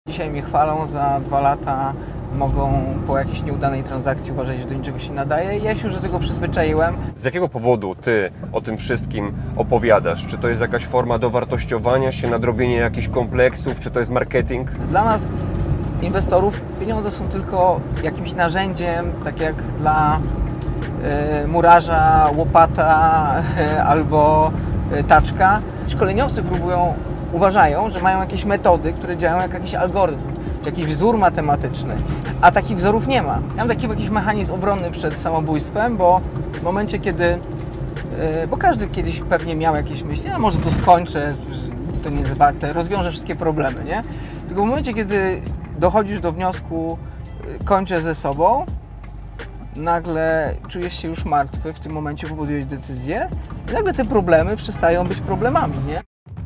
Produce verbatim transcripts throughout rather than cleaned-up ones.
Dzisiaj mnie chwalą, za dwa lata mogą po jakiejś nieudanej transakcji uważać, że do niczego się nadaje. Ja się już do tego przyzwyczaiłem. Z jakiego powodu Ty o tym wszystkim opowiadasz? Czy to jest jakaś forma dowartościowania się, nadrobienie jakichś kompleksów, czy to jest marketing? Dla nas, inwestorów, pieniądze są tylko jakimś narzędziem, tak jak dla y, murarza, łopata y, albo y, taczka. Szkoleniowcy próbują, uważają, że mają jakieś metody, które działają jak jakiś algorytm, czy jakiś wzór matematyczny, a takich wzorów nie ma. Ja mam taki jakiś mechanizm obronny przed samobójstwem, bo w momencie, kiedy, yy, bo każdy kiedyś pewnie miał jakieś myśli, a może to skończę, nic to nie jest warte, rozwiążę wszystkie problemy, nie? Tylko w momencie, kiedy dochodzisz do wniosku, yy, kończę ze sobą, nagle czujesz się już martwy, w tym momencie podjąłeś decyzję i nagle te problemy przestają być problemami, nie?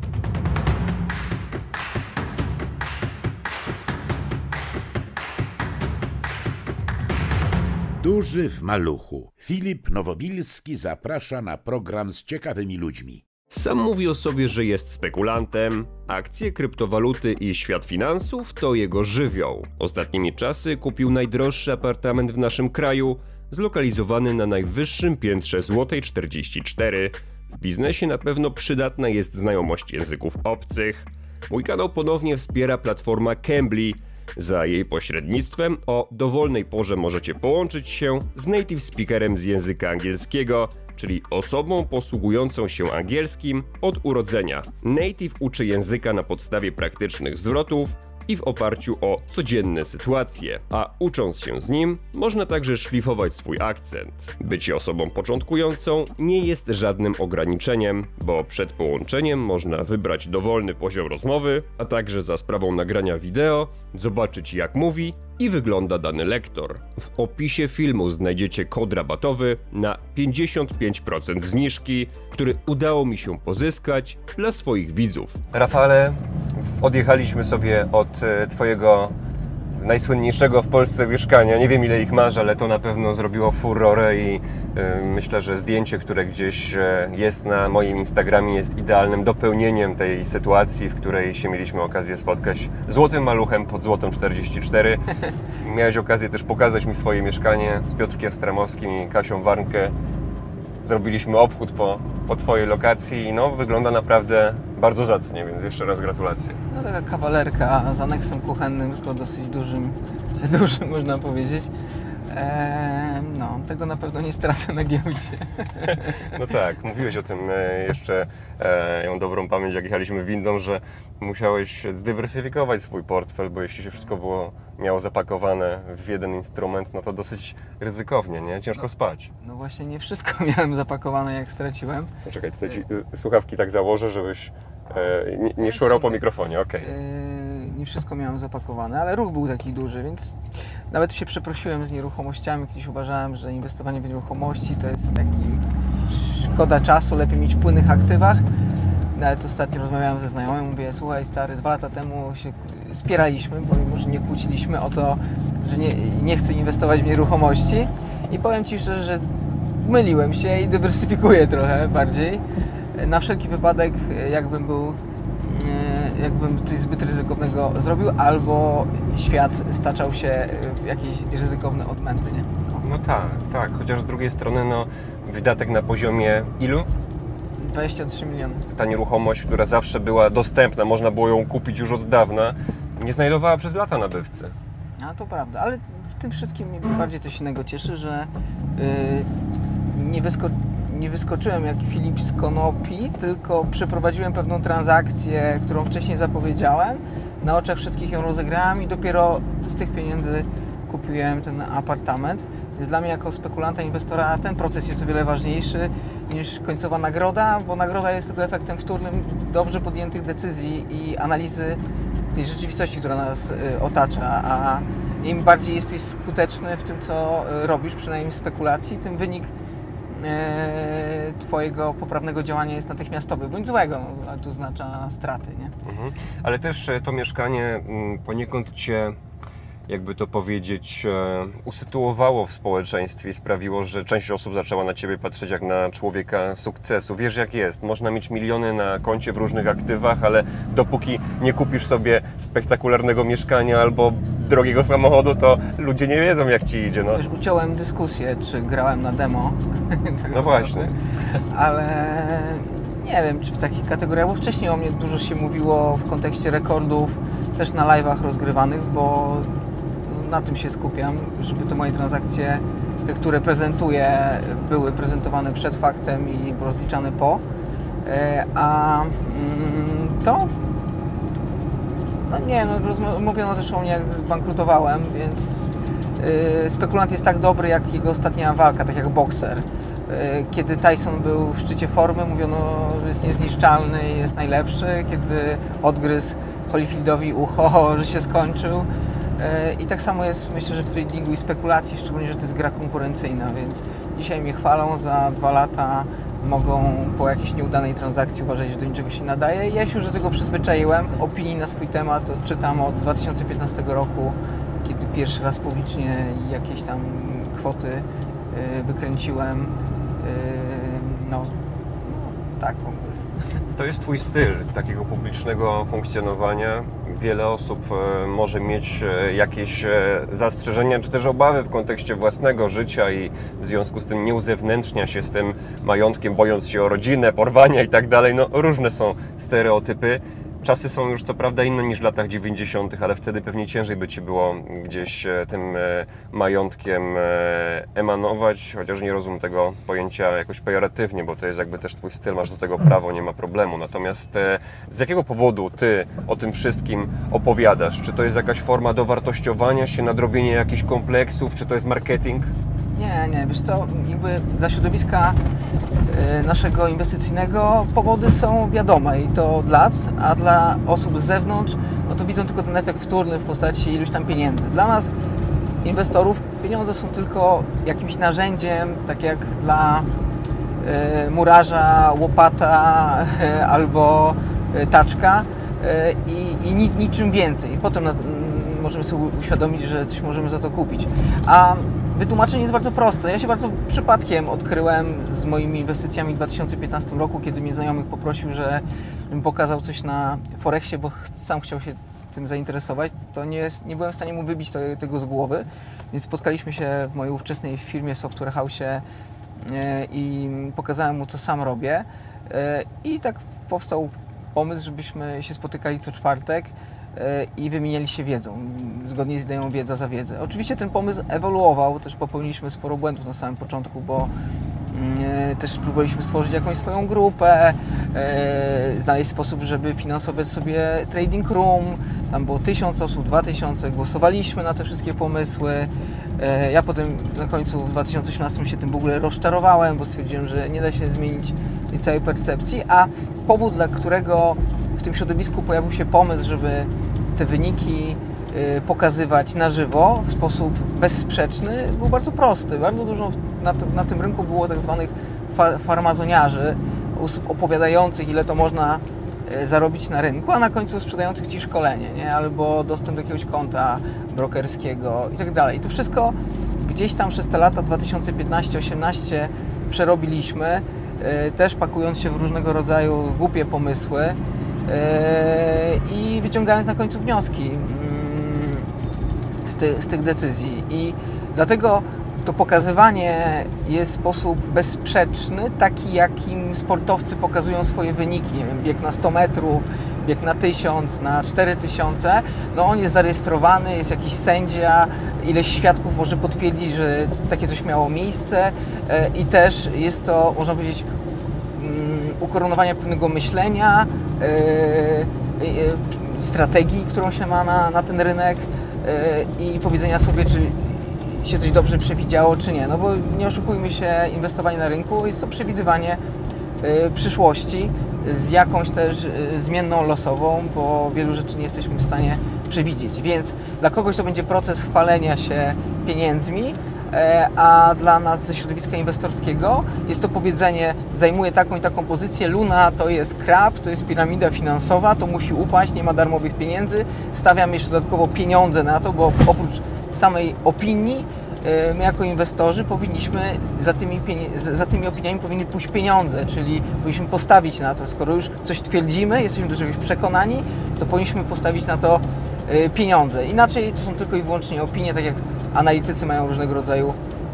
Duży w maluchu. Filip Nowobilski zaprasza na program z ciekawymi ludźmi. Sam mówi o sobie, że jest spekulantem. Akcje, kryptowaluty i świat finansów to jego żywioł. Ostatnimi czasy kupił najdroższy apartament w naszym kraju, zlokalizowany na najwyższym piętrze Złotej czterdzieści cztery. W biznesie na pewno przydatna jest znajomość języków obcych. Mój kanał ponownie wspiera platforma Cambly. Za jej pośrednictwem o dowolnej porze możecie połączyć się z native speakerem z języka angielskiego, czyli osobą posługującą się angielskim od urodzenia. Native uczy języka na podstawie praktycznych zwrotów i w oparciu o codzienne sytuacje, a ucząc się z nim, można także szlifować swój akcent. Bycie osobą początkującą nie jest żadnym ograniczeniem, bo przed połączeniem można wybrać dowolny poziom rozmowy, a także za sprawą nagrania wideo zobaczyć, jak mówi i wygląda dany lektor. W opisie filmu znajdziecie kod rabatowy na pięćdziesiąt pięć procent zniżki, który udało mi się pozyskać dla swoich widzów. Rafale, odjechaliśmy sobie od Twojego najsłynniejszego w Polsce mieszkania. Nie wiem, ile ich masz, ale to na pewno zrobiło furorę i yy, myślę, że zdjęcie, które gdzieś yy, jest na moim Instagramie, jest idealnym dopełnieniem tej sytuacji, w której się mieliśmy okazję spotkać złotym maluchem pod Złotą czterdzieści cztery. Miałeś okazję też pokazać mi swoje mieszkanie z Piotrkiem Stramowskim i Kasią Warnkę. Zrobiliśmy obchód po, po Twojej lokacji i no, wygląda naprawdę bardzo zacnie, więc jeszcze raz gratulacje. No taka kawalerka z aneksem kuchennym, tylko dosyć dużym, dużym można powiedzieć. Eee, no, tego na pewno nie stracę na giełdzie. No tak, mówiłeś o tym jeszcze, e, ja mam dobrą pamięć, jak jechaliśmy windą, że musiałeś zdywersyfikować swój portfel, bo jeśli się wszystko było, miało zapakowane w jeden instrument, no to dosyć ryzykownie, nie? Ciężko no, spać. No właśnie nie wszystko miałem zapakowane, jak straciłem. Poczekaj, tutaj ci słuchawki tak założę, żebyś e, nie, nie szurał po mikrofonie, okej. Okay. Yy, nie wszystko miałem zapakowane, ale ruch był taki duży, więc nawet się przeprosiłem z nieruchomościami. Kiedyś uważałem, że inwestowanie w nieruchomości to jest taki szkoda czasu, lepiej mieć w płynnych aktywach. Nawet ostatnio rozmawiałem ze znajomym, mówię, słuchaj stary, dwa lata temu się spieraliśmy, bo może nie kłóciliśmy o to, że nie, nie chcę inwestować w nieruchomości i powiem Ci szczerze, że myliłem się i dywersyfikuję trochę bardziej. Na wszelki wypadek, jakbym był, jakbym coś zbyt ryzykownego zrobił, albo świat staczał się w jakieś ryzykowne odmęty, nie? No, no tak, tak, chociaż z drugiej strony no, wydatek na poziomie ilu? dwadzieścia trzy miliony. Ta nieruchomość, która zawsze była dostępna, można było ją kupić już od dawna, nie znajdowała przez lata nabywcy. A to prawda, ale w tym wszystkim mnie bardziej coś innego cieszy, że yy, nie, wysko nie wyskoczyłem jak Filip z konopi, tylko przeprowadziłem pewną transakcję, którą wcześniej zapowiedziałem, na oczach wszystkich ją rozegrałem i dopiero z tych pieniędzy kupiłem ten apartament. Więc dla mnie jako spekulanta, inwestora ten proces jest o wiele ważniejszy niż końcowa nagroda, bo nagroda jest tylko efektem wtórnym dobrze podjętych decyzji i analizy tej rzeczywistości, która nas y, otacza, a im bardziej jesteś skuteczny w tym, co y, robisz, przynajmniej w spekulacji, tym wynik y, Twojego poprawnego działania jest natychmiastowy, bądź złego, no, a to oznacza straty, nie? Mhm. Ale też to mieszkanie poniekąd Cię jakby to powiedzieć, usytuowało w społeczeństwie i sprawiło, że część osób zaczęła na Ciebie patrzeć jak na człowieka sukcesu. Wiesz jak jest, można mieć miliony na koncie w różnych aktywach, ale dopóki nie kupisz sobie spektakularnego mieszkania albo drogiego samochodu, to ludzie nie wiedzą jak Ci idzie. No. Wiesz, uciąłem dyskusję, czy grałem na demo. No właśnie. Ale nie wiem, czy w takich kategoriach, bo wcześniej o mnie dużo się mówiło w kontekście rekordów, też na live'ach rozgrywanych, bo na tym się skupiam, żeby te moje transakcje, te, które prezentuję, były prezentowane przed faktem i rozliczane po. A to, no nie, no, mówiono też o mnie, jak zbankrutowałem, więc spekulant jest tak dobry jak jego ostatnia walka, tak jak bokser. Kiedy Tyson był w szczycie formy, mówiono, że jest niezniszczalny i jest najlepszy. Kiedy odgryzł Holyfieldowi ucho, że się skończył. I tak samo jest, myślę, że w tradingu i spekulacji, szczególnie, że to jest gra konkurencyjna, więc dzisiaj mnie chwalą, za dwa lata mogą po jakiejś nieudanej transakcji uważać, że do niczego się nadaje. Ja się już do tego przyzwyczaiłem. Opinii na swój temat czytam od dwa tysiące piętnastego roku, kiedy pierwszy raz publicznie jakieś tam kwoty wykręciłem. No, no tak w ogóle. To jest Twój styl takiego publicznego funkcjonowania. Wiele osób może mieć jakieś zastrzeżenia czy też obawy w kontekście własnego życia i w związku z tym nie uzewnętrznia się z tym majątkiem, bojąc się o rodzinę, porwania i tak dalej. No, różne są stereotypy. Czasy są już co prawda inne niż w latach dziewięćdziesiątych, ale wtedy pewnie ciężej by Ci było gdzieś tym majątkiem emanować, chociaż nie rozumiem tego pojęcia jakoś pejoratywnie, bo to jest jakby też Twój styl, masz do tego prawo, nie ma problemu. Natomiast z jakiego powodu Ty o tym wszystkim opowiadasz? Czy to jest jakaś forma dowartościowania się, nadrobienie jakichś kompleksów, czy to jest marketing? Nie, nie, wiesz co, jakby dla środowiska naszego inwestycyjnego powody są wiadome i to od lat, a dla osób z zewnątrz, no to widzą tylko ten efekt wtórny w postaci iluś tam pieniędzy. Dla nas, inwestorów, pieniądze są tylko jakimś narzędziem, tak jak dla y, murarza, łopata y, albo y, taczka y, i, i niczym więcej. I potem na, y, możemy sobie uświadomić, że coś możemy za to kupić. A wytłumaczenie jest bardzo proste. Ja się bardzo przypadkiem odkryłem z moimi inwestycjami w dwa tysiące piętnastym roku, kiedy mnie znajomych poprosił, żebym pokazał coś na Forexie, bo sam chciał się tym zainteresować. To nie, nie byłem w stanie mu wybić to, tego z głowy, więc spotkaliśmy się w mojej ówczesnej firmie, Software House, i pokazałem mu, co sam robię. I tak powstał pomysł, żebyśmy się spotykali co czwartek i wymieniali się wiedzą, zgodnie z ideą wiedza za wiedzę. Oczywiście ten pomysł ewoluował, też popełniliśmy sporo błędów na samym początku, bo yy, też próbowaliśmy stworzyć jakąś swoją grupę, yy, znaleźć sposób, żeby finansować sobie trading room. Tam było tysiąc osób, dwa tysiące, głosowaliśmy na te wszystkie pomysły. Yy, ja potem na końcu w dwa tysiące osiemnastym się tym w ogóle rozczarowałem, bo stwierdziłem, że nie da się zmienić tej całej percepcji, a powód, dla którego w tym środowisku pojawił się pomysł, żeby te wyniki pokazywać na żywo w sposób bezsprzeczny, był bardzo prosty. Bardzo dużo na, na tym rynku było tak zwanych fa farmazoniarzy, osób opowiadających, ile to można zarobić na rynku, a na końcu sprzedających Ci szkolenie, nie? Albo dostęp do jakiegoś konta brokerskiego i tak dalej. To wszystko gdzieś tam przez te lata dwa tysiące piętnaście osiemnaście przerobiliśmy, też pakując się w różnego rodzaju głupie pomysły i wyciągając na końcu wnioski z, ty, z tych decyzji. I dlatego to pokazywanie jest w sposób bezsprzeczny, taki jakim sportowcy pokazują swoje wyniki. Nie wiem, bieg na sto metrów, bieg na tysiąc, na cztery tysiące. No on jest zarejestrowany, jest jakiś sędzia, ileś świadków może potwierdzić, że takie coś miało miejsce i też jest to, można powiedzieć, ukoronowania pewnego myślenia, yy, yy, strategii, którą się ma na, na ten rynek yy, i powiedzenia sobie, czy się coś dobrze przewidziało, czy nie. No bo nie oszukujmy się, inwestowanie na rynku jest to przewidywanie yy, przyszłości z jakąś też yy, zmienną losową, bo wielu rzeczy nie jesteśmy w stanie przewidzieć. Więc dla kogoś to będzie proces chwalenia się pieniędzmi, a dla nas ze środowiska inwestorskiego jest to powiedzenie, zajmuje taką i taką pozycję, Luna to jest krab, to jest piramida finansowa, to musi upaść, nie ma darmowych pieniędzy, stawiam jeszcze dodatkowo pieniądze na to, bo oprócz samej opinii, my jako inwestorzy powinniśmy, za tymi, za tymi opiniami powinny pójść pieniądze, czyli powinniśmy postawić na to, skoro już coś twierdzimy, jesteśmy do czegoś przekonani, to powinniśmy postawić na to pieniądze. Inaczej to są tylko i wyłącznie opinie, tak jak analitycy mają różnego rodzaju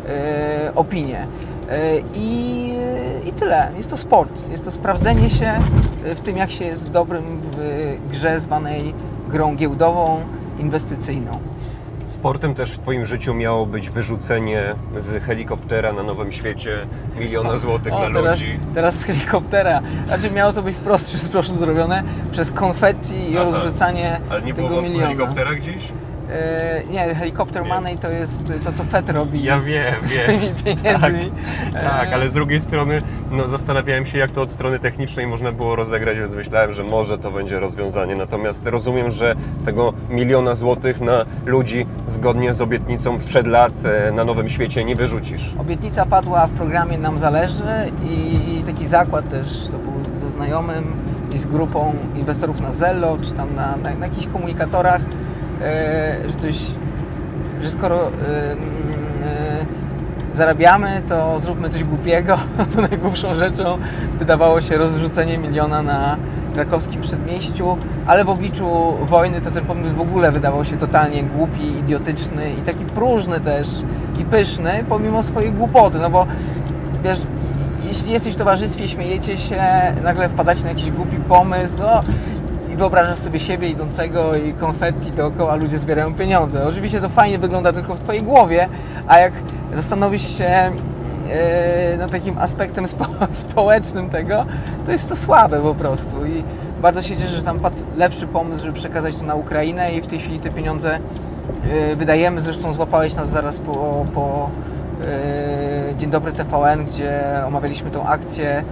e, opinie. E, i, I tyle. Jest to sport. Jest to sprawdzenie się w tym, jak się jest w dobrym w grze zwanej grą giełdową, inwestycyjną. Sportem też w Twoim życiu miało być wyrzucenie z helikoptera na Nowym Świecie miliona złotych o, dla teraz, ludzi. Teraz z helikoptera. Znaczy miało to być wprost z proszem zrobione przez konfetti i Aha. rozrzucanie Ale nie tego było miliona. helikoptera gdzieś? E, nie, helikopter money to jest to, co Fed robi. Ja wiem, z wiem. swoimi pieniędzmi. Tak, tak, ale z drugiej strony no, zastanawiałem się, jak to od strony technicznej można było rozegrać, więc myślałem, że może to będzie rozwiązanie. Natomiast rozumiem, że tego miliona złotych na ludzi zgodnie z obietnicą sprzed lat na Nowym Świecie nie wyrzucisz. Obietnica padła w programie Nam Zależy i taki zakład też, to był ze znajomym i z grupą inwestorów na Zello, czy tam na, na, na jakichś komunikatorach, że coś, że skoro yy, yy, zarabiamy, to zróbmy coś głupiego. To najgłupszą rzeczą wydawało się rozrzucenie miliona na krakowskim przedmieściu, ale w obliczu wojny to ten pomysł w ogóle wydawał się totalnie głupi, idiotyczny i taki próżny też i pyszny, pomimo swojej głupoty, no bo wiesz, jeśli jesteś w towarzystwie, śmiejecie się, nagle wpadacie na jakiś głupi pomysł, no, i wyobrażasz sobie siebie idącego i konfetti dookoła, ludzie zbierają pieniądze. Oczywiście to fajnie wygląda tylko w Twojej głowie, a jak zastanowisz się yy, nad takim aspektem spo, społecznym tego, to jest to słabe po prostu. I bardzo się cieszę, że tam padł lepszy pomysł, żeby przekazać to na Ukrainę i w tej chwili te pieniądze yy, wydajemy. Zresztą złapałeś nas zaraz po, po yy, Dzień Dobry T V N, gdzie omawialiśmy tą akcję,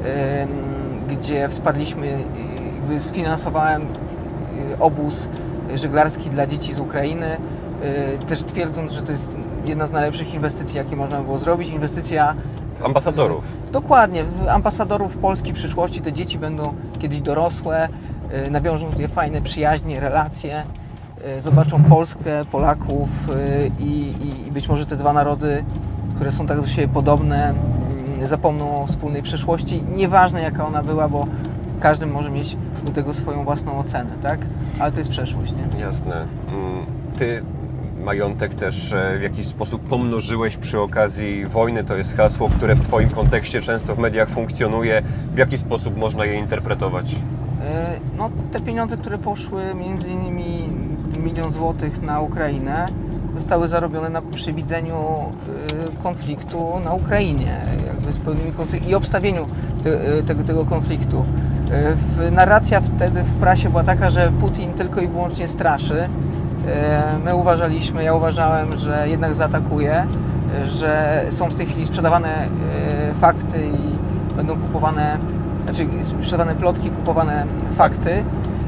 yy, gdzie wsparliśmy yy, sfinansowałem obóz żeglarski dla dzieci z Ukrainy, też twierdząc, że to jest jedna z najlepszych inwestycji, jakie można było zrobić. Inwestycja ambasadorów. Dokładnie, w ambasadorów Polski przyszłości. Te dzieci będą kiedyś dorosłe, nawiążą tutaj fajne przyjaźnie, relacje, zobaczą Polskę, Polaków i, i być może te dwa narody, które są tak do siebie podobne, zapomną o wspólnej przeszłości. Nieważne jaka ona była, bo każdy może mieć do tego swoją własną ocenę, tak? Ale to jest przeszłość, nie? Jasne. Ty majątek też w jakiś sposób pomnożyłeś przy okazji wojny. To jest hasło, które w Twoim kontekście często w mediach funkcjonuje. W jaki sposób można je interpretować? No, te pieniądze, które poszły, między innymi milion złotych na Ukrainę, zostały zarobione na przewidzeniu konfliktu na Ukrainie, jakby z pełnymi konsekwencjami i obstawieniu te, tego, tego konfliktu. Narracja wtedy w prasie była taka, że Putin tylko i wyłącznie straszy. My uważaliśmy, ja uważałem, że jednak zaatakuje, że są w tej chwili sprzedawane fakty i będą kupowane, znaczy sprzedawane plotki, kupowane fakty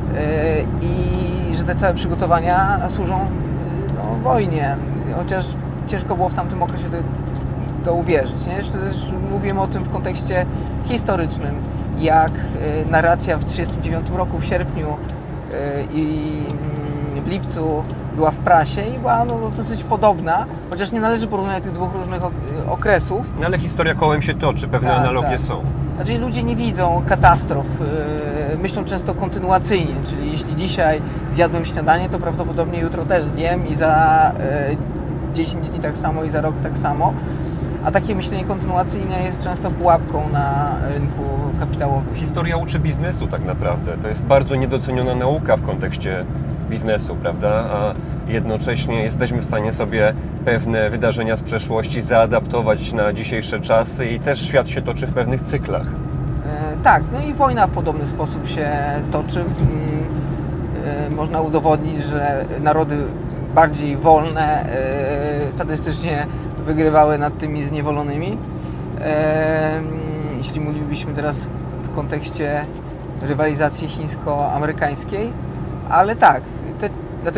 i że te całe przygotowania służą no, wojnie, chociaż ciężko było w tamtym okresie to, to uwierzyć. Nie? Jeszcze też mówimy o tym w kontekście historycznym, jak narracja w tysiąc dziewięćset trzydziestym dziewiątym roku, w sierpniu i w lipcu była w prasie i była no, dosyć podobna, chociaż nie należy porównywać tych dwóch różnych okresów. No ale historia kołem się toczy, pewne tak, analogie tak. są. Znaczy ludzie nie widzą katastrof, myślą często kontynuacyjnie, czyli jeśli dzisiaj zjadłem śniadanie, to prawdopodobnie jutro też zjem i za dziesięć dni tak samo i za rok tak samo. A takie myślenie kontynuacyjne jest często pułapką na rynku kapitałowym. Historia uczy biznesu tak naprawdę. To jest bardzo niedoceniona nauka w kontekście biznesu, prawda? A jednocześnie jesteśmy w stanie sobie pewne wydarzenia z przeszłości zaadaptować na dzisiejsze czasy i też świat się toczy w pewnych cyklach. E, tak, no i wojna w podobny sposób się toczy. E, można udowodnić, że narody bardziej wolne e, statystycznie wygrywały nad tymi zniewolonymi. E, jeśli mówilibyśmy teraz w kontekście rywalizacji chińsko-amerykańskiej, ale tak, te, dlatego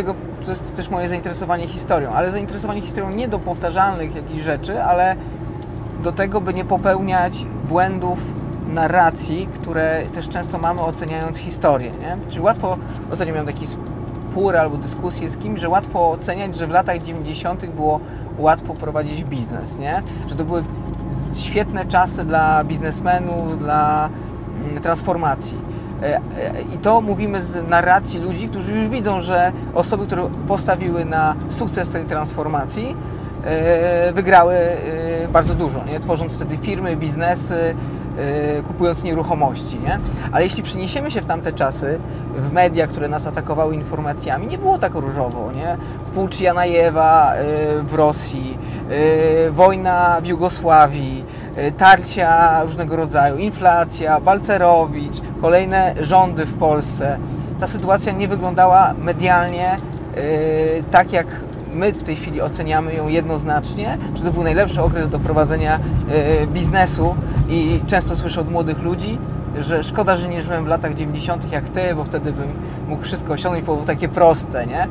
to jest też moje zainteresowanie historią, ale zainteresowanie historią nie do powtarzalnych jakichś rzeczy, ale do tego, by nie popełniać błędów narracji, które też często mamy oceniając historię, nie? Czyli łatwo, ostatnio miałem taki spór albo dyskusję z kimś, że łatwo oceniać, że w latach dziewięćdziesiątych było łatwo prowadzić biznes, nie? Że to były świetne czasy dla biznesmenów, dla transformacji. I to mówimy z narracji ludzi, którzy już widzą, że osoby, które postawiły na sukces tej transformacji, wygrały bardzo dużo, nie? Tworząc wtedy firmy, biznesy, kupując nieruchomości, nie? Ale jeśli przeniesiemy się w tamte czasy, w media, które nas atakowały informacjami, nie było tak różowo, nie? Pucz Janajewa w Rosji, wojna w Jugosławii, tarcia różnego rodzaju, inflacja, Balcerowicz, kolejne rządy w Polsce. Ta sytuacja nie wyglądała medialnie tak, jak my w tej chwili oceniamy ją jednoznacznie, że to był najlepszy okres do prowadzenia biznesu i często słyszę od młodych ludzi, że szkoda, że nie żyłem w latach dziewięćdziesiątych jak ty, bo wtedy bym mógł wszystko osiągnąć, bo było takie proste, nie?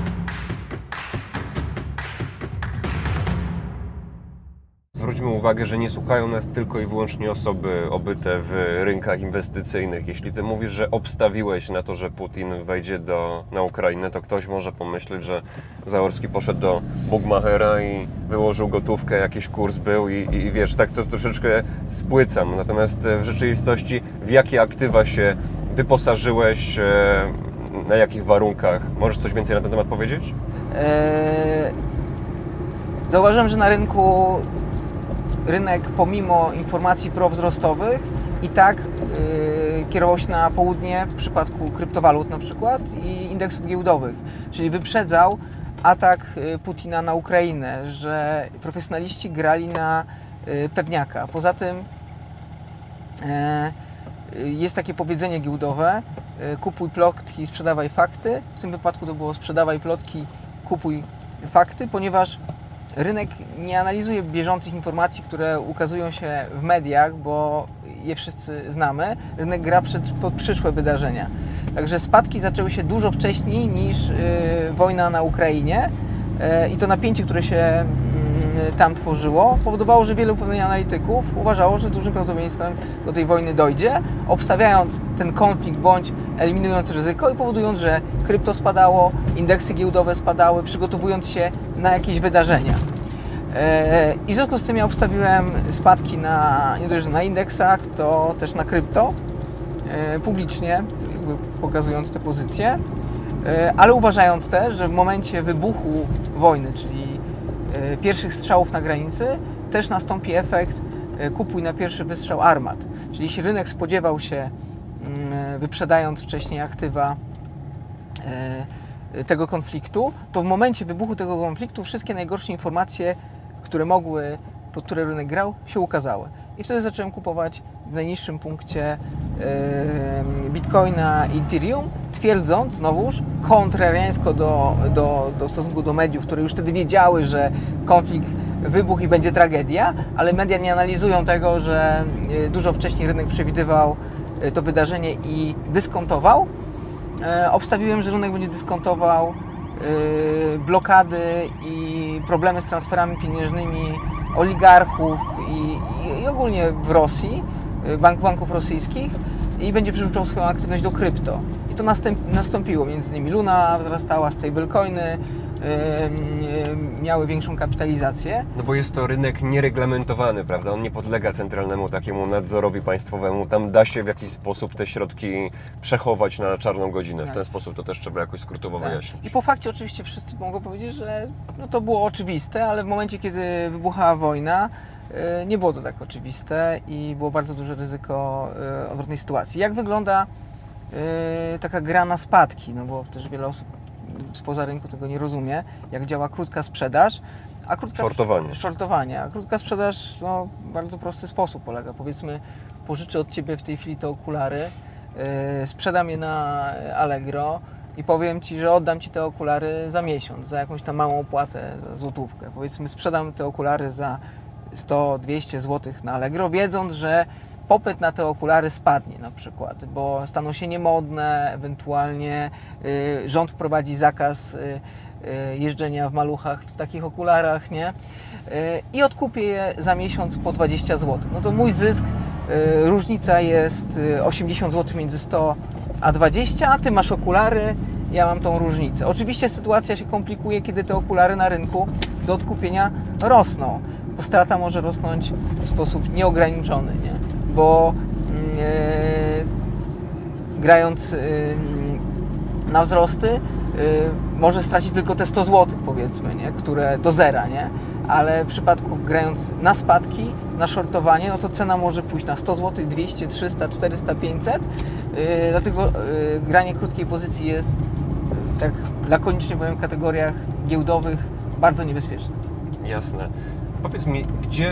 Zwróćmy uwagę, że nie słuchają nas tylko i wyłącznie osoby obyte w rynkach inwestycyjnych. Jeśli ty mówisz, że obstawiłeś na to, że Putin wejdzie do, na Ukrainę, to ktoś może pomyśleć, że Zaorski poszedł do Bugmachera i wyłożył gotówkę, jakiś kurs był i, i wiesz, tak to troszeczkę spłycam. Natomiast w rzeczywistości w jakie aktywa się wyposażyłeś, na jakich warunkach? Możesz coś więcej na ten temat powiedzieć? Eee, zauważyłem, że na rynku rynek pomimo informacji prowzrostowych i tak yy, kierował się na południe w przypadku kryptowalut na przykład i indeksów giełdowych, czyli wyprzedzał atak Putina na Ukrainę, że profesjonaliści grali na yy, pewniaka. Poza tym yy, jest takie powiedzenie giełdowe, yy, kupuj plotki, sprzedawaj fakty. W tym wypadku to było sprzedawaj plotki, kupuj fakty, ponieważ rynek nie analizuje bieżących informacji, które ukazują się w mediach, bo je wszyscy znamy. Rynek gra przed, pod przyszłe wydarzenia. Także spadki zaczęły się dużo wcześniej niż y, wojna na Ukrainie y, i to napięcie, które się y, tam tworzyło, powodowało, że wielu pewnych analityków uważało, że z dużym prawdopodobieństwem do tej wojny dojdzie, obstawiając ten konflikt bądź eliminując ryzyko i powodując, że krypto spadało, indeksy giełdowe spadały, przygotowując się na jakieś wydarzenia. I w związku z tym ja obstawiłem spadki na, nie dość, że na indeksach, to też na krypto, publicznie, jakby pokazując te pozycje, ale uważając też, że w momencie wybuchu wojny, czyli pierwszych strzałów na granicy, też nastąpi efekt kupuj na pierwszy wystrzał armat. Czyli jeśli rynek spodziewał się, wyprzedając wcześniej aktywa tego konfliktu, to w momencie wybuchu tego konfliktu wszystkie najgorsze informacje, które mogły, pod które rynek grał, się ukazały. I wtedy zacząłem kupować w najniższym punkcie Bitcoina i Ethereum, twierdząc znowuż kontrariańsko do, do, do stosunku do mediów, które już wtedy wiedziały, że konflikt wybuchł i będzie tragedia, ale media nie analizują tego, że dużo wcześniej rynek przewidywał to wydarzenie i dyskontował. Obstawiłem, że rynek będzie dyskontował blokady i problemy z transferami pieniężnymi oligarchów i, i, i ogólnie w Rosji, bank, banków rosyjskich i będzie przerzucał swoją aktywność do krypto. I to następ, nastąpiło, między innymi Luna wzrastała, stablecoiny yy, miały większą kapitalizację. No bo jest to rynek niereglamentowany, prawda? On nie podlega centralnemu takiemu nadzorowi państwowemu. Tam da się w jakiś sposób te środki przechować na czarną godzinę. Tak. W ten sposób to też trzeba jakoś skrótowo tak. wyjaśnić. I po fakcie oczywiście wszyscy mogą powiedzieć, że no to było oczywiste, ale w momencie, kiedy wybuchała wojna, nie było to tak oczywiste i było bardzo duże ryzyko odwrotnej sytuacji. Jak wygląda taka gra na spadki? No bo też wiele osób spoza rynku tego nie rozumie, jak działa krótka sprzedaż. A krótka shortowanie. Shortowanie. A krótka sprzedaż no, w bardzo prosty sposób polega. Powiedzmy, pożyczę od Ciebie w tej chwili te okulary, yy, sprzedam je na Allegro i powiem Ci, że oddam Ci te okulary za miesiąc, za jakąś tam małą opłatę, za złotówkę. Powiedzmy, sprzedam te okulary za sto dwieście złotych na Allegro, wiedząc, że popyt na te okulary spadnie na przykład, bo staną się niemodne, ewentualnie y, rząd wprowadzi zakaz y, jeżdżenia w maluchach, w takich okularach, nie? I odkupię je za miesiąc po dwadzieścia złotych. No to mój zysk, różnica jest osiemdziesiąt złotych między sto a dwadzieścia, a ty masz okulary, ja mam tą różnicę. Oczywiście sytuacja się komplikuje, kiedy te okulary na rynku do odkupienia rosną, bo strata może rosnąć w sposób nieograniczony, nie? Bo yy, grając yy, na wzrosty yy, może stracić tylko te sto złotych, powiedzmy, nie? Które do zera, nie? Ale w przypadku grając na spadki, na shortowanie, no to cena może pójść na sto złotych, dwieście, trzysta, czterysta, pięćset. Yy, dlatego yy, granie krótkiej pozycji jest, yy, tak lakonicznie powiem, w kategoriach giełdowych bardzo niebezpieczne. Jasne. Powiedz mi, gdzie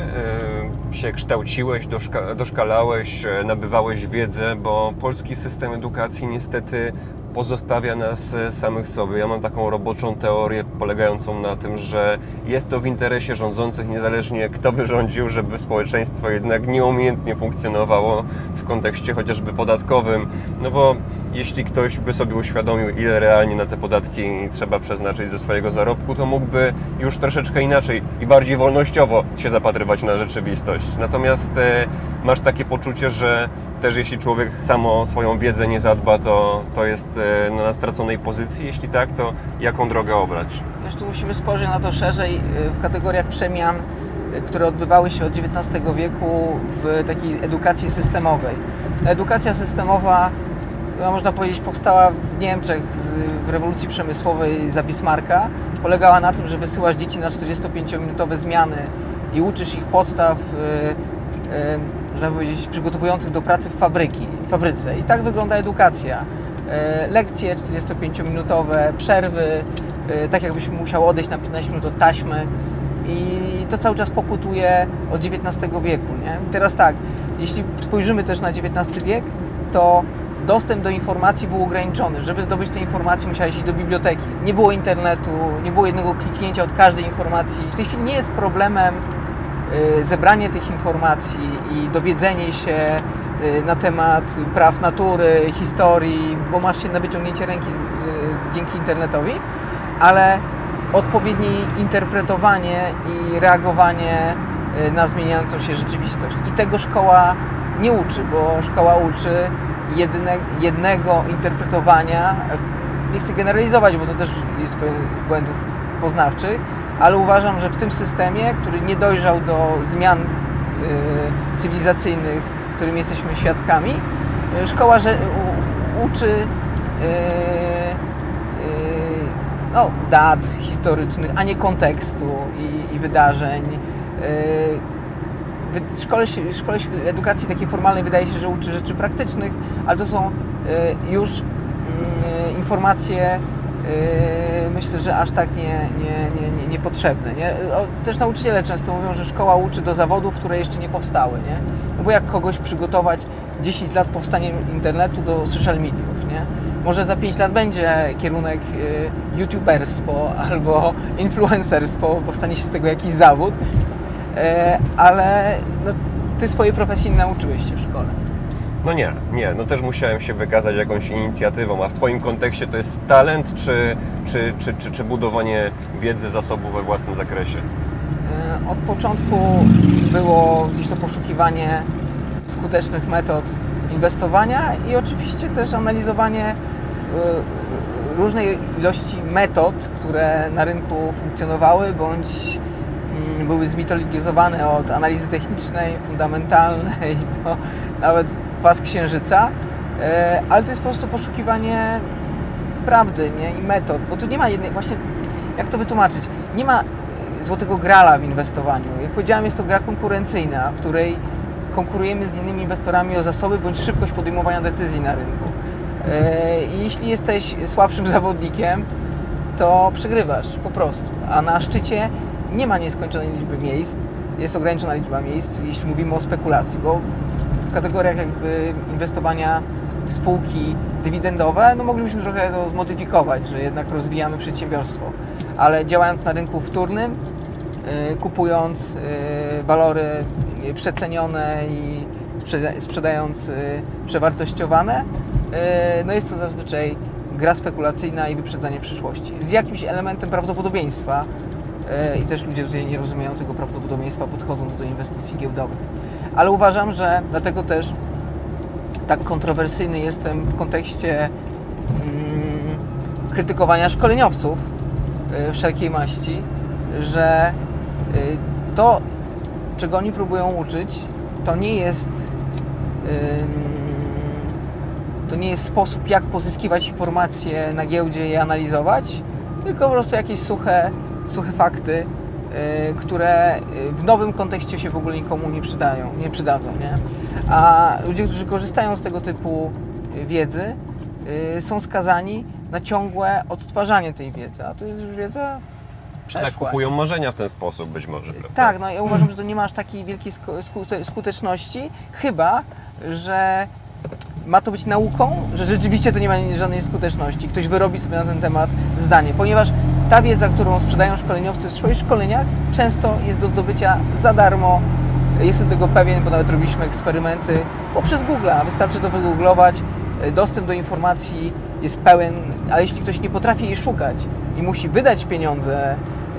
y, się kształciłeś, doszka, doszkalałeś, y, nabywałeś wiedzę, bo polski system edukacji niestety pozostawia nas samych sobie. Ja mam taką roboczą teorię polegającą na tym, że jest to w interesie rządzących, niezależnie kto by rządził, żeby społeczeństwo jednak nieumiejętnie funkcjonowało w kontekście chociażby podatkowym. No bo jeśli ktoś by sobie uświadomił, ile realnie na te podatki trzeba przeznaczyć ze swojego zarobku, to mógłby już troszeczkę inaczej i bardziej wolnościowo się zapatrywać na rzeczywistość. Natomiast e, masz takie poczucie, że też jeśli człowiek sam o swoją wiedzę nie zadba, to, to jest e, na straconej pozycji. Jeśli tak, to jaką drogę obrać? Wiesz, tu musimy spojrzeć na to szerzej w kategoriach przemian, które odbywały się od dziewiętnastego wieku w takiej edukacji systemowej. Ta edukacja systemowa, no, można powiedzieć, powstała w Niemczech w rewolucji przemysłowej za Bismarcka. Polegała na tym, że wysyłasz dzieci na czterdziestopięciominutowe zmiany i uczysz ich podstaw, yy, yy, można powiedzieć, przygotowujących do pracy w fabryki, w fabryce. I tak wygląda edukacja. Yy, lekcje czterdziestopięciominutowe, przerwy, yy, tak jakbyś musiał odejść na piętnaście minut od taśmy. I to cały czas pokutuje od dziewiętnastego wieku, nie? Teraz tak, jeśli spojrzymy też na dziewiętnasty wiek, to dostęp do informacji był ograniczony. Żeby zdobyć te informacje, musiałeś iść do biblioteki. Nie było internetu, nie było jednego kliknięcia od każdej informacji. W tej chwili nie jest problemem y, zebranie tych informacji i dowiedzenie się y, na temat praw natury, historii, bo masz się na wyciągnięcie ręki y, dzięki internetowi, ale odpowiednie interpretowanie i reagowanie y, na zmieniającą się rzeczywistość. I tego szkoła nie uczy, bo szkoła uczy Jedne, jednego interpretowania, nie chcę generalizować, bo to też jest błędów poznawczych, ale uważam, że w tym systemie, który nie dojrzał do zmian y, cywilizacyjnych, którym jesteśmy świadkami, y, szkoła że, u, uczy y, y, no, dat historycznych, a nie kontekstu i, i wydarzeń. Y, W szkole, szkole edukacji takiej formalnej wydaje się, że uczy rzeczy praktycznych, ale to są y, już y, informacje, y, myślę, że aż tak nie, nie, nie, nie, niepotrzebne. Nie? O, też nauczyciele często mówią, że szkoła uczy do zawodów, które jeszcze nie powstały. Nie? No bo jak kogoś przygotować dziesięć lat powstania internetu do social mediów, nie? Może za pięć lat będzie kierunek y, youtuberstwo albo influencerstwo, powstanie się z tego jakiś zawód. Ale no, ty swojej profesji nie nauczyłeś się w szkole. No nie, nie, no też musiałem się wykazać jakąś inicjatywą, a w Twoim kontekście to jest talent, czy, czy, czy, czy, czy budowanie wiedzy, zasobów we własnym zakresie? Od początku było gdzieś to poszukiwanie skutecznych metod inwestowania i oczywiście też analizowanie różnej ilości metod, które na rynku funkcjonowały, bądź były zmitologizowane od analizy technicznej, fundamentalnej do nawet faz księżyca, ale to jest po prostu poszukiwanie prawdy, nie? I metod, bo tu nie ma jednej, właśnie jak to wytłumaczyć, nie ma złotego grala w inwestowaniu. Jak powiedziałem, jest to gra konkurencyjna, w której konkurujemy z innymi inwestorami o zasoby bądź szybkość podejmowania decyzji na rynku. I jeśli jesteś słabszym zawodnikiem, to przegrywasz po prostu, a na szczycie nie ma nieskończonej liczby miejsc, jest ograniczona liczba miejsc, jeśli mówimy o spekulacji, bo w kategoriach jakby inwestowania w spółki dywidendowe, no moglibyśmy trochę to zmodyfikować, że jednak rozwijamy przedsiębiorstwo, ale działając na rynku wtórnym, yy, kupując yy, walory przecenione i sprzeda sprzedając yy, przewartościowane, yy, no jest to zazwyczaj gra spekulacyjna i wyprzedzanie przyszłości. Z jakimś elementem prawdopodobieństwa i też ludzie tutaj nie rozumieją tego prawdopodobieństwa, podchodząc do inwestycji giełdowych. Ale uważam, że dlatego też tak kontrowersyjny jestem w kontekście mm, krytykowania szkoleniowców y, wszelkiej maści, że y, to, czego oni próbują uczyć, to nie jest y, to nie jest sposób, jak pozyskiwać informacje na giełdzie i je analizować, tylko po prostu jakieś suche, suche fakty, y, które w nowym kontekście się w ogóle nikomu nie przydają, nie przydadzą, nie? A ludzie, którzy korzystają z tego typu wiedzy, y, są skazani na ciągłe odtwarzanie tej wiedzy, a to jest już wiedza przeszła. Tak, kupują marzenia w ten sposób być może, prawda? Tak, no ja uważam, że to nie ma aż takiej wielkiej skuteczności, chyba że ma to być nauką, że rzeczywiście to nie ma żadnej skuteczności. Ktoś wyrobi sobie na ten temat zdanie, ponieważ ta wiedza, którą sprzedają szkoleniowcy w swoich szkoleniach, często jest do zdobycia za darmo. Jestem tego pewien, bo nawet robiliśmy eksperymenty poprzez Google'a. Wystarczy to wygooglować, dostęp do informacji jest pełen, ale jeśli ktoś nie potrafi jej szukać i musi wydać pieniądze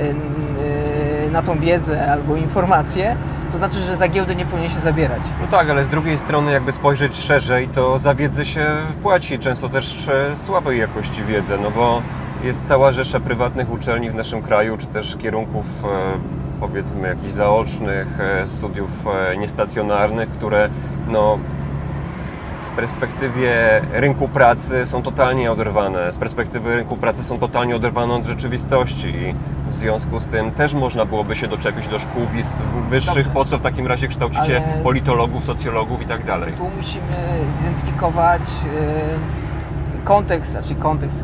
na tą wiedzę albo informacje, to znaczy, że za giełdę nie powinien się zabierać. No tak, ale z drugiej strony jakby spojrzeć szerzej, to za wiedzę się płaci, często też słabej jakości wiedzę, no bo jest cała rzesza prywatnych uczelni w naszym kraju, czy też kierunków powiedzmy jakichś zaocznych, studiów niestacjonarnych, które no w perspektywie rynku pracy są totalnie oderwane, z perspektywy rynku pracy są totalnie oderwane od rzeczywistości i w związku z tym też można byłoby się doczepić do szkół wyższych, Dobrze. Po co w takim razie kształcicie Ale politologów, socjologów i tak dalej. Tu musimy zidentyfikować yy, kontekst, znaczy kontekst,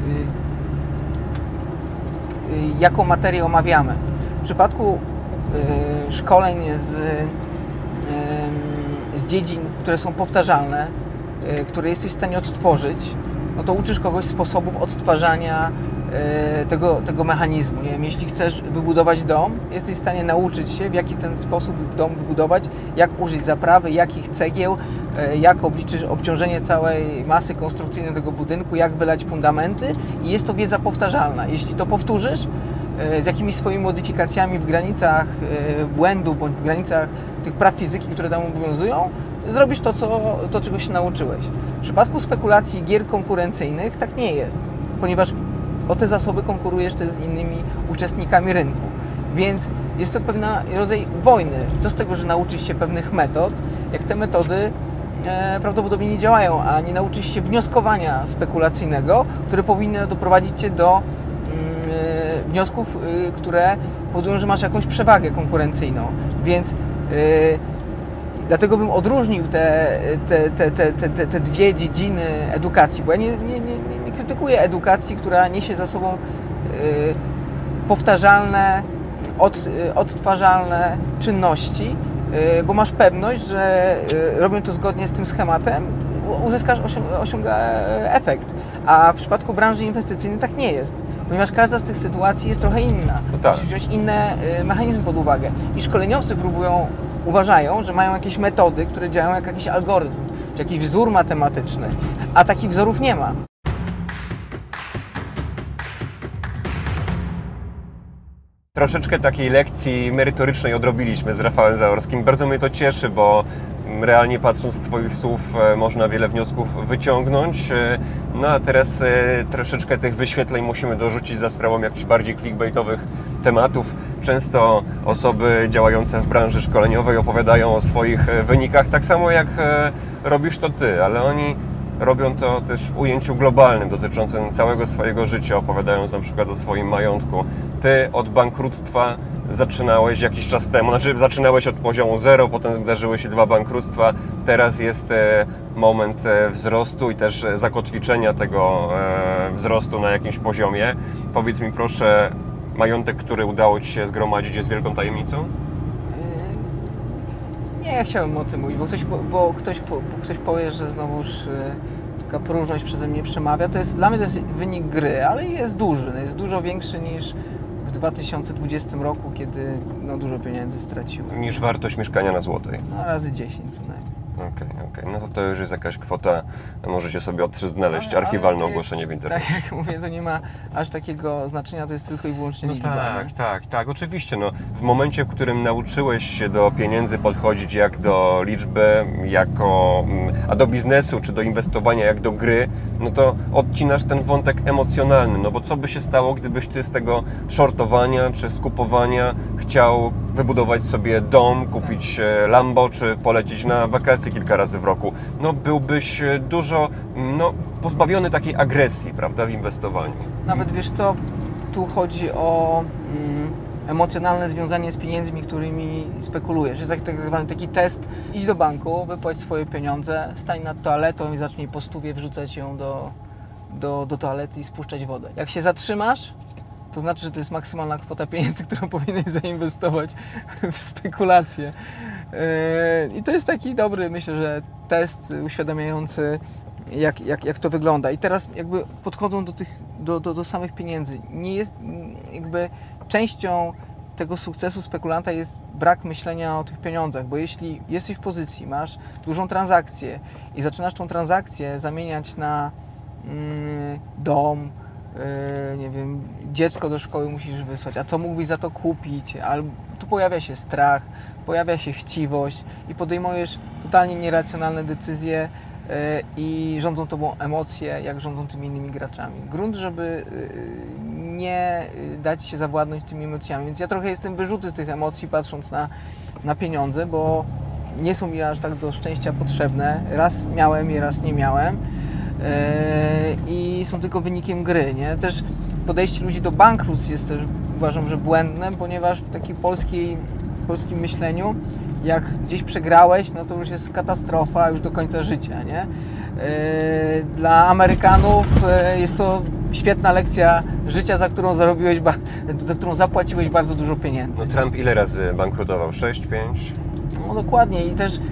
yy, yy, jaką materię omawiamy. W przypadku yy, szkoleń z, yy, z dziedzin, które są powtarzalne, które jesteś w stanie odtworzyć, no to uczysz kogoś sposobów odtwarzania e, tego, tego mechanizmu. Nie wiem, jeśli chcesz wybudować dom, jesteś w stanie nauczyć się, w jaki ten sposób dom wybudować, jak użyć zaprawy, jakich cegieł, e, jak obliczyć obciążenie całej masy konstrukcyjnej tego budynku, jak wylać fundamenty i jest to wiedza powtarzalna. Jeśli to powtórzysz e, z jakimiś swoimi modyfikacjami w granicach e, błędu bądź w granicach tych praw fizyki, które tam obowiązują, zrobisz to, co, to, czego się nauczyłeś. W przypadku spekulacji gier konkurencyjnych tak nie jest, ponieważ o te zasoby konkurujesz też z innymi uczestnikami rynku. Więc jest to pewna rodzaj wojny. Co z tego, że nauczysz się pewnych metod, jak te metody e, prawdopodobnie nie działają, a nie nauczysz się wnioskowania spekulacyjnego, które powinny doprowadzić Cię do mm, wniosków, y, które powodują, że masz jakąś przewagę konkurencyjną. Więc y, Dlatego bym odróżnił te, te, te, te, te, te dwie dziedziny edukacji, bo ja nie, nie, nie, nie krytykuję edukacji, która niesie za sobą y, powtarzalne, od, y, odtwarzalne czynności, y, bo masz pewność, że y, robiąc to zgodnie z tym schematem, uzyskasz, osiąga, osiąga efekt. A w przypadku branży inwestycyjnej tak nie jest, ponieważ każda z tych sytuacji jest trochę inna. No tak. Musisz wziąć inne y, mechanizmy pod uwagę. I szkoleniowcy próbują uważają, że mają jakieś metody, które działają jak jakiś algorytm, czy jakiś wzór matematyczny, a takich wzorów nie ma. Troszeczkę takiej lekcji merytorycznej odrobiliśmy z Rafałem Zaorskim. Bardzo mnie to cieszy, bo realnie patrząc z Twoich słów można wiele wniosków wyciągnąć. No a teraz troszeczkę tych wyświetleń musimy dorzucić za sprawą jakichś bardziej clickbaitowych tematów. Często osoby działające w branży szkoleniowej opowiadają o swoich wynikach, tak samo jak robisz to Ty, ale oni robią to też w ujęciu globalnym, dotyczącym całego swojego życia, opowiadając na przykład o swoim majątku. Ty od bankructwa zaczynałeś jakiś czas temu, znaczy zaczynałeś od poziomu zero, potem zdarzyły się dwa bankructwa, teraz jest moment wzrostu i też zakotwiczenia tego wzrostu na jakimś poziomie. Powiedz mi proszę, majątek, który udało Ci się zgromadzić, jest wielką tajemnicą? Nie, ja chciałem o tym mówić, bo ktoś, bo, bo ktoś, bo ktoś powie, że znowuż taka próżność przeze mnie przemawia. To jest, dla mnie to jest wynik gry, ale jest duży, jest dużo większy niż w dwa tysiące dwudziestym roku, kiedy no, dużo pieniędzy straciłem. Niż wartość mieszkania na Złotej. No razy dziesięć co najmniej. okej, okay, okej. Okay. No to to już jest jakaś kwota, możecie sobie znaleźć Ale- archiwalne ale- ogłoszenie w internecie. Tak jak mówię, to nie ma aż takiego znaczenia, to jest tylko i wyłącznie No liczba. tak, nie? tak, tak, oczywiście. No, w momencie, w którym nauczyłeś się do pieniędzy podchodzić jak do liczby, jako, mm, a do biznesu czy do inwestowania jak do gry, no to odcinasz ten wątek emocjonalny. No bo co by się stało, gdybyś ty z tego shortowania czy skupowania chciał wybudować sobie dom, kupić e, Lambo czy polecieć na wakacje kilka razy w roku? No byłbyś e, dużo no, pozbawiony takiej agresji, prawda, w inwestowaniu. Nawet wiesz co, tu chodzi o mm, emocjonalne związanie z pieniędzmi, którymi spekulujesz. Jest taki, tak zwany taki test, idź do banku, wypłać swoje pieniądze, stań nad toaletą i zacznij po stówie wrzucać ją do, do, do toalety i spuszczać wodę. Jak się zatrzymasz, to znaczy, że to jest maksymalna kwota pieniędzy, którą powinieneś zainwestować w spekulacje. Yy, I to jest taki dobry, myślę, że test uświadamiający, jak, jak, jak to wygląda. I teraz jakby podchodzą do, tych, do, do, do samych pieniędzy. Nie jest jakby częścią tego sukcesu spekulanta jest brak myślenia o tych pieniądzach, bo jeśli jesteś w pozycji, masz dużą transakcję i zaczynasz tą transakcję zamieniać na mm, dom, yy, nie wiem, dziecko do szkoły musisz wysłać, a co mógłbyś za to kupić, albo tu pojawia się strach, pojawia się chciwość i podejmujesz totalnie nieracjonalne decyzje yy, i rządzą tobą emocje, jak rządzą tymi innymi graczami. Grunt, żeby yy, nie dać się zawładnąć tymi emocjami, więc ja trochę jestem wyrzuty z tych emocji, patrząc na, na pieniądze, bo nie są mi aż tak do szczęścia potrzebne. Raz miałem je, raz nie miałem. Yy, i są tylko wynikiem gry, nie? Też podejście ludzi do bankructw jest też, uważam, że błędne, ponieważ w takiej polskiej, polskim myśleniu, jak gdzieś przegrałeś, no to już jest katastrofa już do końca życia, nie? Yy, dla Amerykanów yy, jest to świetna lekcja życia, za którą zarobiłeś, ba- za którą zapłaciłeś bardzo dużo pieniędzy. No Trump ile razy bankrutował? sześć, pięć? No dokładnie i też yy,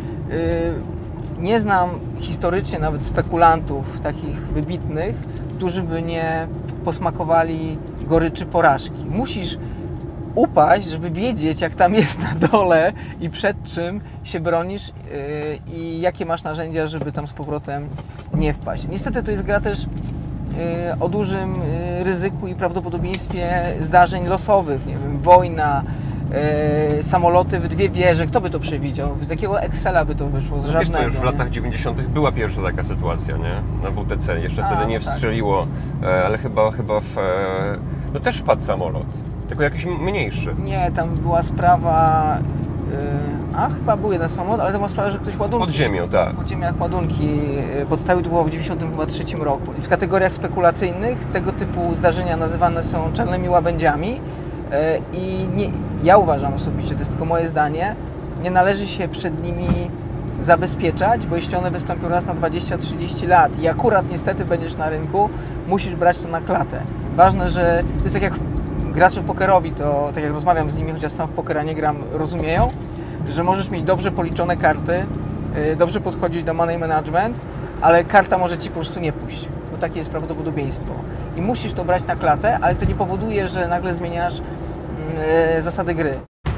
nie znam historycznie nawet spekulantów takich wybitnych, którzy by nie posmakowali goryczy porażki. Musisz upaść, żeby wiedzieć, jak tam jest na dole i przed czym się bronisz yy, i jakie masz narzędzia, żeby tam z powrotem nie wpaść. Niestety to jest gra też yy, o dużym yy, ryzyku i prawdopodobieństwie zdarzeń losowych, nie wiem, wojna, Yy, samoloty w dwie wieże, kto by to przewidział? Z jakiego Excela by to wyszło? Z No żadnego. wiesz co, już w nie? latach dziewięćdziesiątych była pierwsza taka sytuacja, nie? Na W T C. Jeszcze A, wtedy no nie tak. wstrzeliło, e, ale chyba, chyba w... E, no też wpadł samolot, tylko jakiś mniejszy. Nie, tam była sprawa... Yy, a, chyba był jeden samolot, ale to była sprawa, że ktoś ładunki... Pod ziemią, tak. W podziemiach ładunki yy, podstawił, to było w dziewięćdziesiątym trzecim roku. I w kategoriach spekulacyjnych tego typu zdarzenia nazywane są czarnymi łabędziami. I nie, ja uważam osobiście, to jest tylko moje zdanie, nie należy się przed nimi zabezpieczać, bo jeśli one wystąpią raz na dwadzieścia trzydzieści lat i akurat niestety będziesz na rynku, musisz brać to na klatę. Ważne, że to jest tak jak gracze pokerowi, to tak jak rozmawiam z nimi, chociaż sam w pokera nie gram, rozumieją, że możesz mieć dobrze policzone karty, dobrze podchodzić do money management, ale karta może ci po prostu nie pójść, bo takie jest prawdopodobieństwo. I musisz to brać na klatę, ale to nie powoduje, że nagle zmieniasz yy, zasady gry.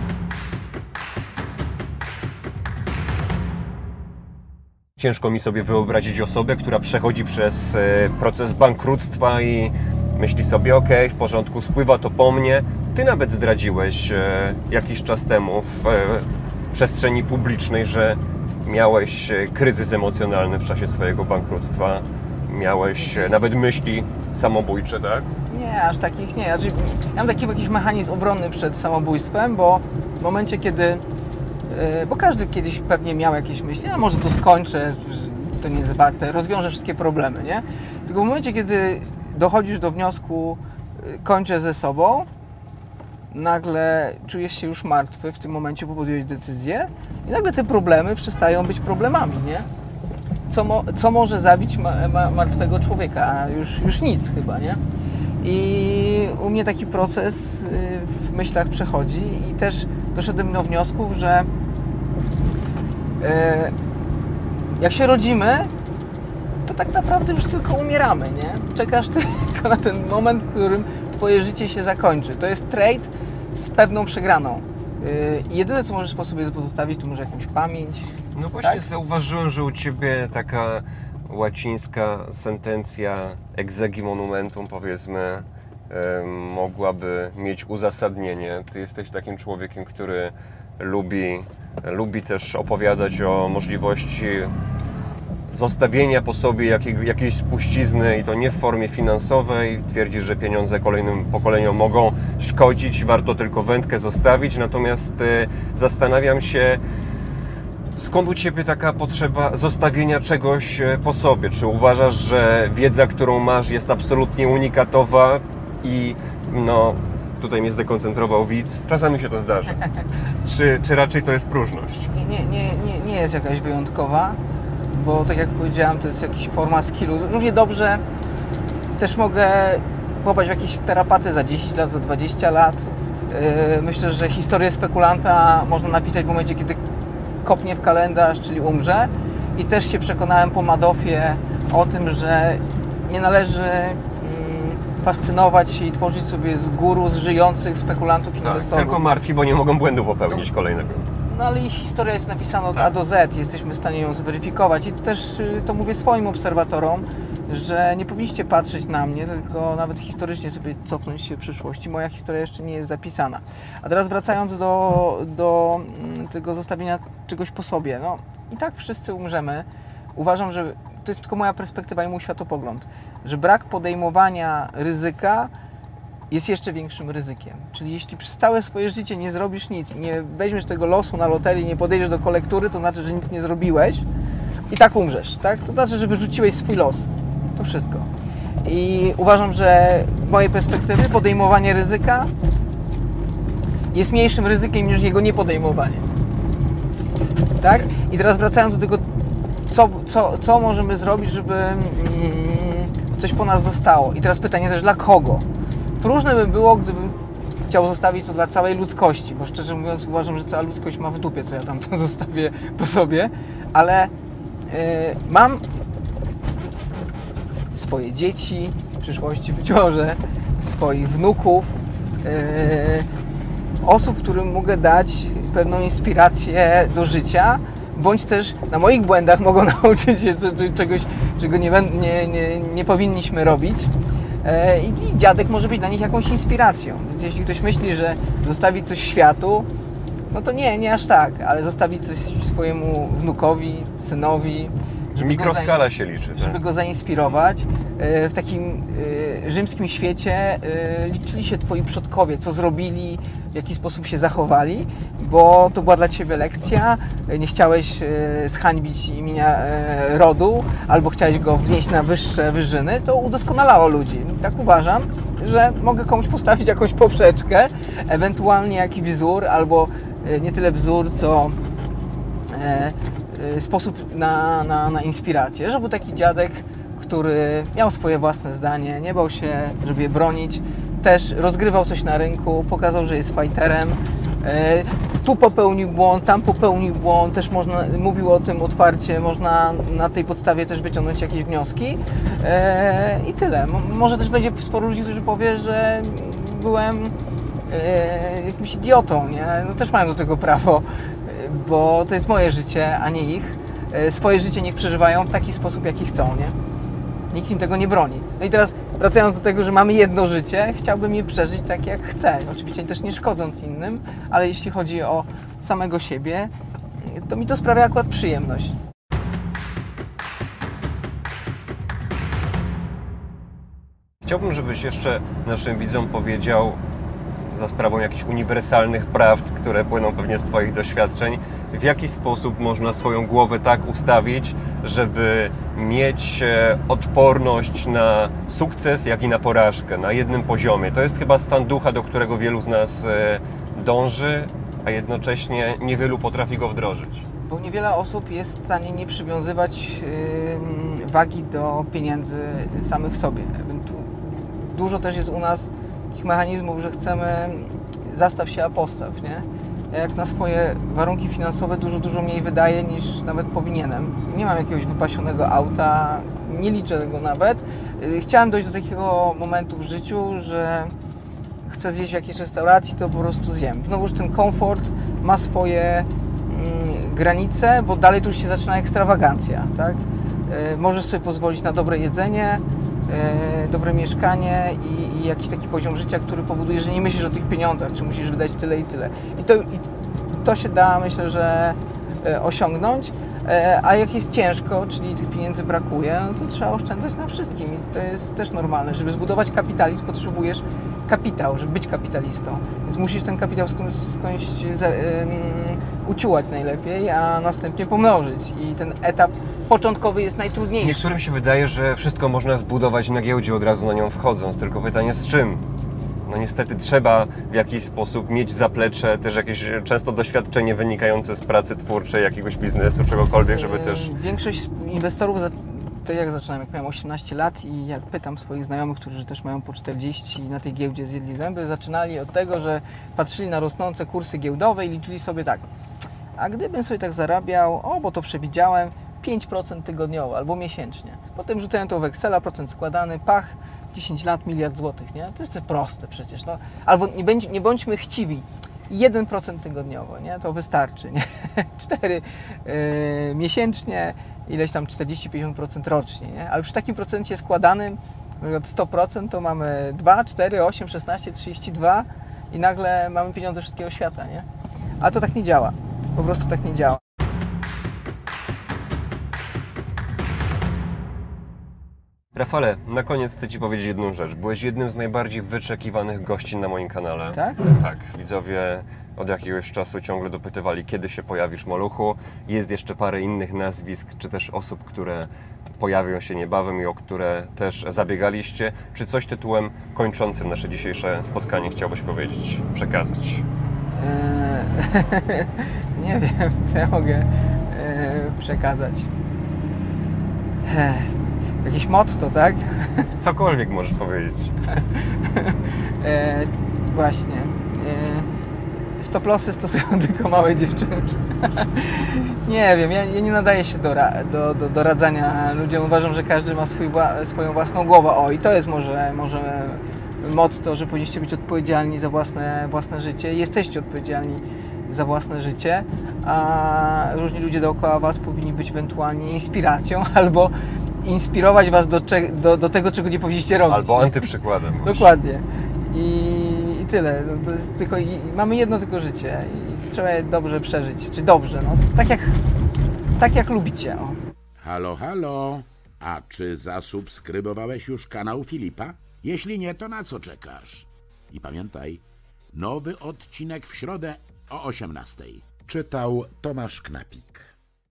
Ciężko mi sobie wyobrazić osobę, która przechodzi przez e, proces bankructwa i myśli sobie, ok, w porządku, spływa to po mnie. Ty nawet zdradziłeś e, jakiś czas temu w e, przestrzeni publicznej, że miałeś e, kryzys emocjonalny w czasie swojego bankructwa. Miałeś e, nawet myśli samobójcze, tak? Nie, aż takich nie. Znaczy, ja mam taki jakiś mechanizm obronny przed samobójstwem, bo w momencie, kiedy... Yy, bo każdy kiedyś pewnie miał jakieś myśli, a może to skończę, nic to nie jest warte, rozwiążę wszystkie problemy, nie? Tylko w momencie, kiedy dochodzisz do wniosku, yy, kończę ze sobą, nagle czujesz się już martwy w tym momencie, bo podjąłeś decyzję i nagle te problemy przestają być problemami, nie? Co, mo, co może zabić ma, ma, martwego człowieka? Już, już nic chyba, nie? I u mnie taki proces w myślach przechodzi i też doszedłem do wniosków, że jak się rodzimy, to tak naprawdę już tylko umieramy, nie? Czekasz tylko na ten moment, w którym twoje życie się zakończy. To jest trade z pewną przegraną. I jedyne, co możesz po sobie pozostawić, to może jakąś pamięć, No właśnie, tak? zauważyłem, że u Ciebie taka łacińska sentencja exegi monumentum, powiedzmy, mogłaby mieć uzasadnienie. Ty jesteś takim człowiekiem, który lubi, lubi też opowiadać o możliwości zostawienia po sobie jakiej, jakiejś spuścizny i to nie w formie finansowej. Twierdzisz, że pieniądze kolejnym pokoleniom mogą szkodzić, warto tylko wędkę zostawić. Natomiast zastanawiam się, skąd u Ciebie taka potrzeba zostawienia czegoś po sobie? Czy uważasz, że wiedza, którą masz, jest absolutnie unikatowa i no, tutaj mnie zdekoncentrował widz, czasami się to zdarza. Czy, czy raczej to jest próżność? Nie, nie, nie, nie, nie jest jakaś wyjątkowa, bo tak jak powiedziałem, to jest jakaś forma skillu. Równie dobrze też mogę popaść w jakieś terapaty za dziesięć lat, za dwadzieścia lat. Myślę, że historię spekulanta można napisać w momencie, kiedy kopnie w kalendarz, czyli umrze. I też się przekonałem po Madoffie o tym, że nie należy fascynować się i tworzyć sobie z guru, z żyjących spekulantów i tak, inwestorów. Tylko martwi, bo nie mogą błędu popełnić to, kolejnego. No ale ich historia jest napisana od tak. A do Z, jesteśmy w stanie ją zweryfikować i też to mówię swoim obserwatorom, że nie powinniście patrzeć na mnie, tylko nawet historycznie sobie cofnąć się w przyszłości. Moja historia jeszcze nie jest zapisana. A teraz wracając do, do tego zostawienia czegoś po sobie, no i tak wszyscy umrzemy. Uważam, że to jest tylko moja perspektywa i mój światopogląd, że brak podejmowania ryzyka jest jeszcze większym ryzykiem. Czyli jeśli przez całe swoje życie nie zrobisz nic i nie weźmiesz tego losu na loterii, nie podejdziesz do kolektury, to znaczy, że nic nie zrobiłeś i tak umrzesz, tak? To znaczy, że wyrzuciłeś swój los. To wszystko. I uważam, że z mojej perspektywy podejmowanie ryzyka jest mniejszym ryzykiem niż jego niepodejmowanie. Tak? I teraz wracając do tego, co, co, co możemy zrobić, żeby mm, coś po nas zostało. I teraz pytanie też, dla kogo? Próżne by było, gdybym chciał zostawić to dla całej ludzkości, bo szczerze mówiąc uważam, że cała ludzkość ma w dupie, co ja tam to zostawię po sobie, ale yy, mam swoje dzieci, w przyszłości być może, swoich wnuków, yy, osób, którym mogę dać pewną inspirację do życia, bądź też na moich błędach mogą nauczyć się czegoś, czego nie, nie, nie, nie powinniśmy robić. I dziadek może być dla nich jakąś inspiracją. Więc jeśli ktoś myśli, że zostawi coś światu, no to nie, nie aż tak, ale zostawić coś swojemu wnukowi, synowi. Mikroskala się liczy. Tak? Żeby go zainspirować. W takim rzymskim świecie liczyli się twoi przodkowie, co zrobili, w jaki sposób się zachowali, bo to była dla ciebie lekcja, nie chciałeś zhańbić imienia rodu, albo chciałeś go wnieść na wyższe wyżyny, to udoskonalało ludzi. Tak uważam, że mogę komuś postawić jakąś poprzeczkę, ewentualnie jakiś wzór, albo nie tyle wzór, co sposób na, na, na inspirację, że był taki dziadek, który miał swoje własne zdanie, nie bał się, żeby je bronić, też rozgrywał coś na rynku, pokazał, że jest fighterem, e, tu popełnił błąd, tam popełnił błąd, też można, mówił o tym otwarcie, można na tej podstawie też wyciągnąć jakieś wnioski e, i tyle. M- może też będzie sporo ludzi, którzy powie, że byłem e, jakimś idiotą, nie? No też mają do tego prawo, bo to jest moje życie, a nie ich. Swoje życie niech przeżywają w taki sposób, jaki chcą, nie? Nikt im tego nie broni. No i teraz wracając do tego, że mamy jedno życie, chciałbym je przeżyć tak, jak chcę. Oczywiście też nie szkodząc innym, ale jeśli chodzi o samego siebie, to mi to sprawia akurat przyjemność. Chciałbym, żebyś jeszcze naszym widzom powiedział, za sprawą jakichś uniwersalnych prawd, które płyną pewnie z Twoich doświadczeń, w jaki sposób można swoją głowę tak ustawić, żeby mieć odporność na sukces, jak i na porażkę, na jednym poziomie. To jest chyba stan ducha, do którego wielu z nas dąży, a jednocześnie niewielu potrafi go wdrożyć. Bo niewiele osób jest w stanie nie przywiązywać yy, wagi do pieniędzy samych w sobie. Dużo też jest u nas takich mechanizmów, że chcemy zastaw się, a postaw, nie? Ja jak na swoje warunki finansowe dużo, dużo mniej wydaję niż nawet powinienem. Nie mam jakiegoś wypasionego auta, nie liczę tego nawet. Chciałem dojść do takiego momentu w życiu, że chcę zjeść w jakiejś restauracji, to po prostu zjem. Znowuż ten komfort ma swoje mm, granice, bo dalej tu już się zaczyna ekstrawagancja, tak? E, możesz sobie pozwolić na dobre jedzenie, e, dobre mieszkanie i, i jakiś taki poziom życia, który powoduje, że nie myślisz o tych pieniądzach, czy musisz wydać tyle i tyle. I to, i to się da, myślę, że e, osiągnąć. A jak jest ciężko, czyli tych pieniędzy brakuje, no to trzeba oszczędzać na wszystkim i to jest też normalne. Żeby zbudować kapitalizm, potrzebujesz kapitał, żeby być kapitalistą. Więc musisz ten kapitał skądś, skądś za, um, uciułać najlepiej, a następnie pomnożyć. I ten etap początkowy jest najtrudniejszy. Niektórym się wydaje, że wszystko można zbudować na giełdzie, od razu na nią wchodząc. Tylko pytanie z czym? No niestety trzeba w jakiś sposób mieć zaplecze, też jakieś często doświadczenie wynikające z pracy twórczej, jakiegoś biznesu, czegokolwiek, żeby też... Większość inwestorów, to jak zaczynałem, jak miałem osiemnaście lat i jak pytam swoich znajomych, którzy też mają po czterdzieści na tej giełdzie zjedli zęby, zaczynali od tego, że patrzyli na rosnące kursy giełdowe i liczyli sobie tak, a gdybym sobie tak zarabiał, o bo to przewidziałem, pięć procent tygodniowo albo miesięcznie. Potem rzucają to w Excela, procent składany, pach, dziesięć lat, miliard złotych, nie? To jest proste przecież, no. Albo nie, bądź, nie bądźmy chciwi, jeden procent tygodniowo, nie? To wystarczy, nie? cztery yy, miesięcznie, ileś tam czterdzieści do pięćdziesięciu procent rocznie, nie? Ale przy takim procencie składanym, na przykład sto procent, to mamy dwa, cztery, osiem, szesnaście, trzydzieści dwa i nagle mamy pieniądze wszystkiego świata, nie? A to tak nie działa, po prostu tak nie działa. Rafale, na koniec chcę Ci powiedzieć jedną rzecz. Byłeś jednym z najbardziej wyczekiwanych gości na moim kanale. Tak? Tak. Widzowie od jakiegoś czasu ciągle dopytywali, kiedy się pojawisz, Maluchu. Jest jeszcze parę innych nazwisk, czy też osób, które pojawią się niebawem i o które też zabiegaliście. Czy coś tytułem kończącym nasze dzisiejsze spotkanie chciałbyś powiedzieć, przekazać? Eee, nie wiem, co ja mogę eee, przekazać. Eee. Jakieś motto, tak? Cokolwiek możesz powiedzieć. e, właśnie. E, stoplosy stosują tylko małe dziewczynki. Nie wiem, ja, ja nie nadaję się do, do, do, do radzania ludziom. Uważam, że każdy ma swój, swoją własną głowę. O, i to jest może, może motto, że powinniście być odpowiedzialni za własne, własne życie. Jesteście odpowiedzialni za własne życie, a różni ludzie dookoła Was powinni być ewentualnie inspiracją albo inspirować Was do, do, do tego, czego nie powinniście robić. Albo antyprzykładem. Dokładnie. I, i tyle. No, to jest tylko, i, mamy jedno tylko życie i trzeba je dobrze przeżyć. Czy dobrze, no tak jak, tak jak lubicie. O. Halo, halo. A czy zasubskrybowałeś już kanał Filipa? Jeśli nie, to na co czekasz? I pamiętaj, nowy odcinek w środę o osiemnastej. Czytał Tomasz Knapik.